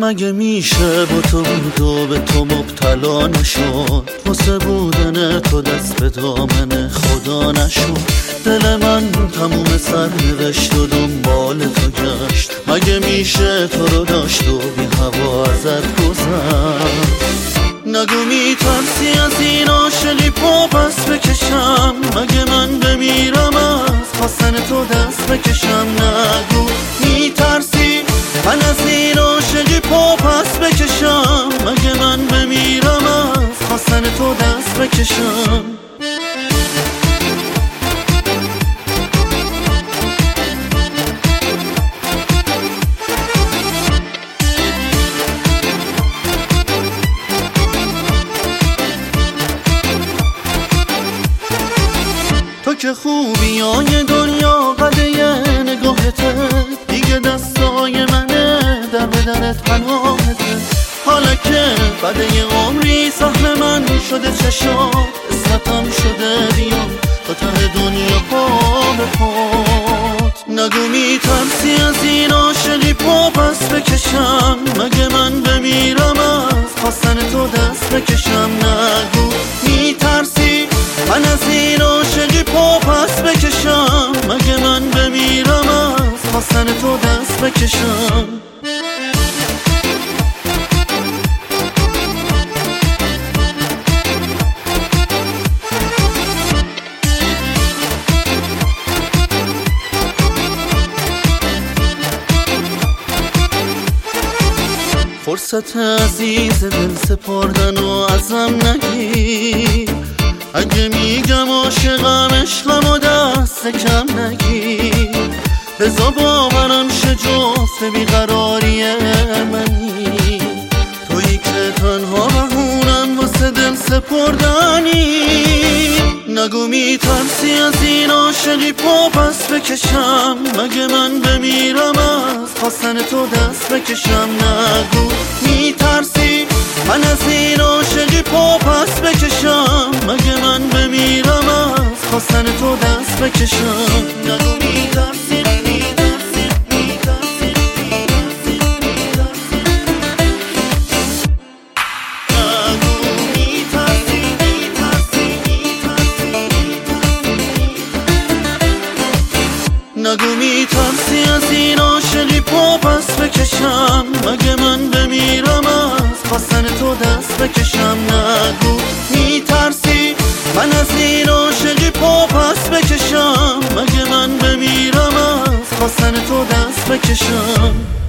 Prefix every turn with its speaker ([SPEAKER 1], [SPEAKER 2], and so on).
[SPEAKER 1] مگه میشه با تو بود و به تو مبتلا نشد، واسه بودن تو دست به دامن خدا نشد. دل من تموم سرنوشت و دنبال تو گشت، مگه میشه تو رو داشت و بی هوا ازت گذشت. نگو میترسی از این عاشقی پا پس بکشم، مگه من بمیرم از خواستن تو دست بکشم. نگو میترسی من از این عاشقی پا پس بکشم، مگه من بمیرم از خواستن تو دست بکشم. تو که خوبیای دنیا قده نگاهته، دیگه دستای منه در بدن پناهته. حالا که بعد یه عمری سهم من شده چشات، اسمتم شده بیام تا ته دنیا پا به پات. نگو میترسی از این عاشقی پا پس بکشم، مگه من بمیرم از خواستن تو دست بکشم. نگو میترسی من از این عاشقی پا پس بکشم، مگه من بمیرم از خواستن تو دست بکشم. فرصت عزیز دل سپردن و ازم نگیر، اگه میگم عاشقم عشقم و دست کم نگیر. بزا باورم شه جفت بیقراری منی، تویی که تنها بهونم واسه دل سپردنی. نگو میترسی از این عاشقی پا پس بکشم، مگه من بمیرم از خواستن تو دست بکشم. نگو میترسی من از این عاشقی پا پس بکشم، مگه من بمیرم از خواستن تو دست بکشم. نگو میترسی نگو میترسی از این عاشقی پا پس بکشم، مگه من بمیرم از خواستن تو دست بکشم. نگو میترسی من از این عاشقی پا پس بکشم، مگه من بمیرم از خواستن تو دست بکشم.